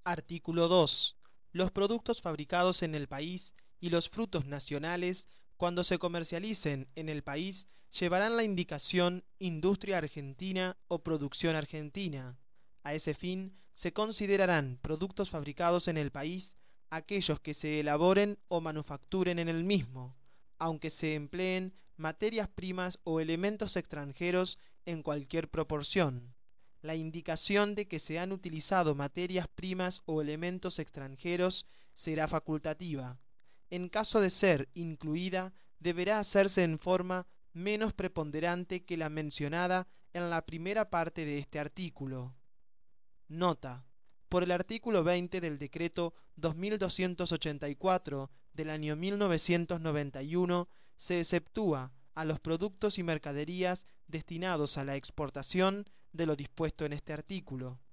Artículo 2. Los productos fabricados en el país y los frutos nacionales, cuando se comercialicen en el país, llevarán la indicación Industria Argentina o Producción Argentina. A ese fin, se considerarán productos fabricados en el país aquellos que se elaboren o manufacturen en el mismo, aunque se empleen materias primas o elementos extranjeros en cualquier proporción. La indicación de que se han utilizado materias primas o elementos extranjeros será facultativa. En caso de ser incluida, deberá hacerse en forma menos preponderante que la mencionada en la primera parte de este artículo. Nota: por el artículo 20 del decreto 2284 del año 1991 se exceptúa a los productos y mercaderías destinados a la exportación de lo dispuesto en este artículo.